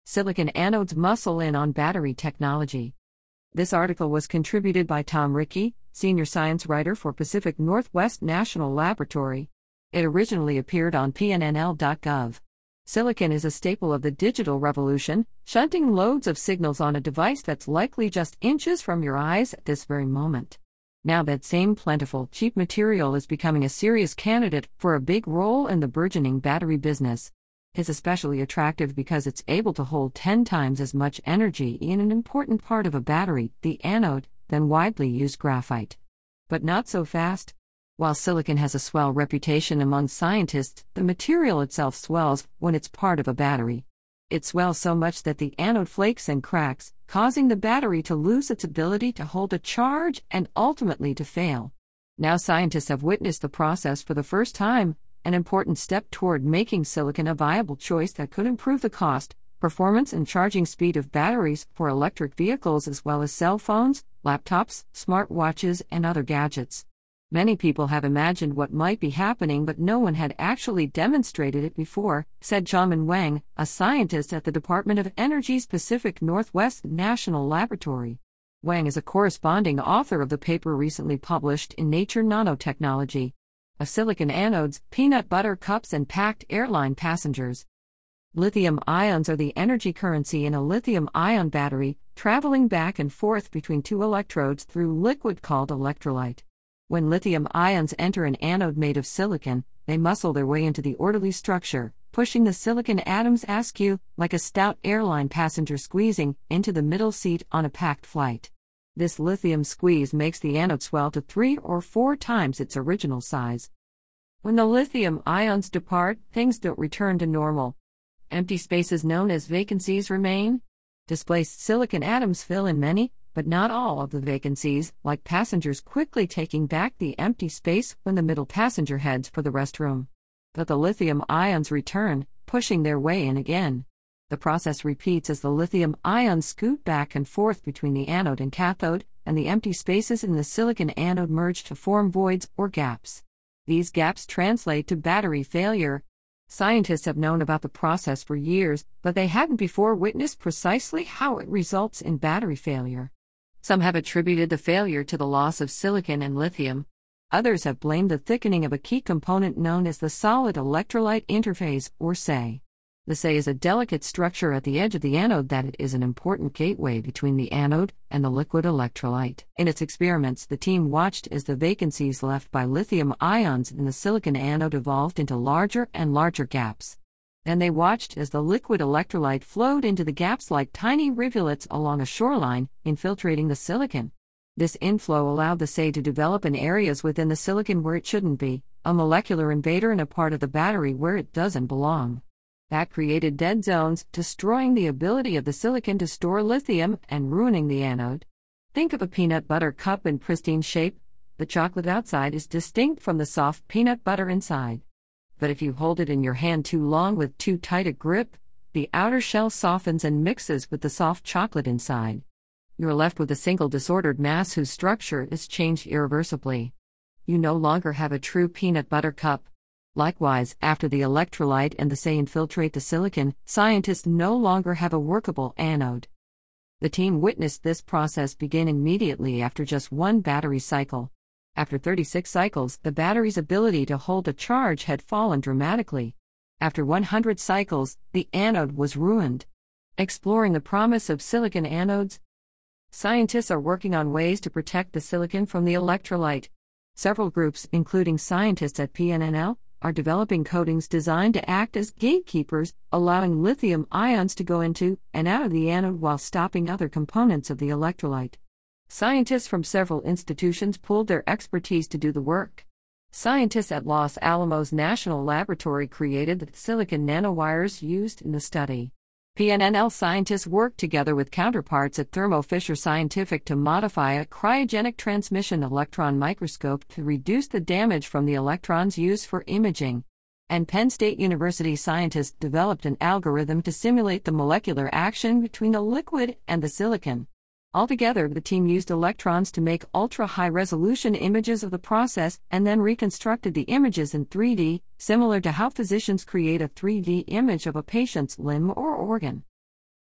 Silicon Anodes Muscle In on Battery Technology. This article was contributed by Tom Rickey, Senior Science Writer for Pacific Northwest National Laboratory. It originally appeared on pnnl.gov. Silicon is a staple of the digital revolution, shunting loads of signals on a device that's likely just inches from your eyes at this very moment. Now that same plentiful, cheap material is becoming a serious candidate for a big role in the burgeoning battery business. It's especially attractive because it's able to hold 10 times as much energy in an important part of a battery, the anode, than widely used graphite. But not so fast. While silicon has a swell reputation among scientists, the material itself swells when it's part of a battery. It swells so much that the anode flakes and cracks, causing the battery to lose its ability to hold a charge and ultimately to fail. Now scientists have witnessed the process for the first time, an important step toward making silicon a viable choice that could improve the cost, performance and charging speed of batteries for electric vehicles as well as cell phones, laptops, smartwatches, and other gadgets. Many people have imagined what might be happening, but no one had actually demonstrated it before, said Xiaomin Wang, a scientist at the Department of Energy's Pacific Northwest National Laboratory. Wang is a corresponding author of the paper recently published in Nature Nanotechnology. Of silicon anodes, peanut butter cups, and packed airline passengers. Lithium ions are the energy currency in a lithium-ion battery, traveling back and forth between two electrodes through liquid called electrolyte. When lithium ions enter an anode made of silicon, they muscle their way into the orderly structure, pushing the silicon atoms askew, like a stout airline passenger squeezing into the middle seat on a packed flight. This lithium squeeze makes the anode swell to 3 or 4 times its original size. When the lithium ions depart, things don't return to normal. Empty spaces known as vacancies remain. Displaced silicon atoms fill in many, but not all of the vacancies, like passengers quickly taking back the empty space when the middle passenger heads for the restroom. But the lithium ions return, pushing their way in again. The process repeats as the lithium ions scoot back and forth between the anode and cathode, and the empty spaces in the silicon anode merge to form voids or gaps. These gaps translate to battery failure. Scientists have known about the process for years, but they hadn't before witnessed precisely how it results in battery failure. Some have attributed the failure to the loss of silicon and lithium. Others have blamed the thickening of a key component known as the solid electrolyte interface, or SEI. The SEI is a delicate structure at the edge of the anode that it is an important gateway between the anode and the liquid electrolyte. In its experiments, the team watched as the vacancies left by lithium ions in the silicon anode evolved into larger and larger gaps. Then they watched as the liquid electrolyte flowed into the gaps like tiny rivulets along a shoreline, infiltrating the silicon. This inflow allowed the SEI to develop in areas within the silicon where it shouldn't be, a molecular invader in a part of the battery where it doesn't belong. That created dead zones, destroying the ability of the silicon to store lithium and ruining the anode. Think of a peanut butter cup in pristine shape. The chocolate outside is distinct from the soft peanut butter inside. But if you hold it in your hand too long with too tight a grip, the outer shell softens and mixes with the soft chocolate inside. You're left with a single disordered mass whose structure is changed irreversibly. You no longer have a true peanut butter cup. Likewise, after the electrolyte and the SEI infiltrate the silicon, scientists no longer have a workable anode. The team witnessed this process begin immediately after just one battery cycle. After 36 cycles, the battery's ability to hold a charge had fallen dramatically. After 100 cycles, the anode was ruined. Exploring the promise of silicon anodes, scientists are working on ways to protect the silicon from the electrolyte. Several groups, including scientists at PNNL, are developing coatings designed to act as gatekeepers, allowing lithium ions to go into and out of the anode while stopping other components of the electrolyte. Scientists from several institutions pooled their expertise to do the work. Scientists at Los Alamos National Laboratory created the silicon nanowires used in the study. PNNL scientists worked together with counterparts at Thermo Fisher Scientific to modify a cryogenic transmission electron microscope to reduce the damage from the electrons used for imaging. And Penn State University scientists developed an algorithm to simulate the molecular action between the liquid and the silicon. Altogether, the team used electrons to make ultra-high-resolution images of the process and then reconstructed the images in 3D, similar to how physicians create a 3D image of a patient's limb or organ.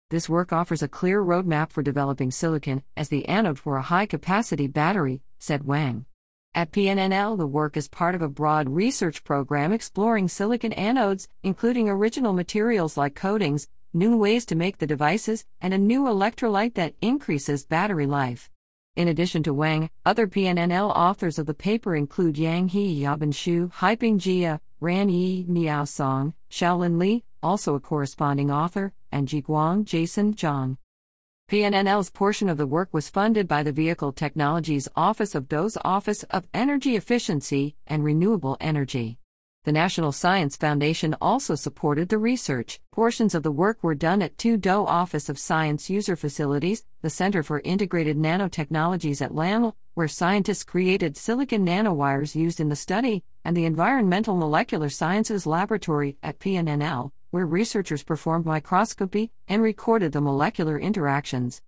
This work offers a clear roadmap for developing silicon as the anode for a high-capacity battery, said Wang. At PNNL, the work is part of a broad research program exploring silicon anodes, including original materials like coatings, new ways to make the devices, and a new electrolyte that increases battery life. In addition to Wang, other PNNL authors of the paper include Yang He, Yabin Xu, Haiping Jia, Ran Yi, Miao Song, Xiaolin Li, also a corresponding author, and Jiguang Jason Zhang. PNNL's portion of the work was funded by the Vehicle Technologies Office of DOE's Office of Energy Efficiency and Renewable Energy. The National Science Foundation also supported the research. Portions of the work were done at two DOE Office of Science user facilities, the Center for Integrated Nanotechnologies at LANL, where scientists created silicon nanowires used in the study, and the Environmental Molecular Sciences Laboratory at PNNL, where researchers performed microscopy and recorded the molecular interactions.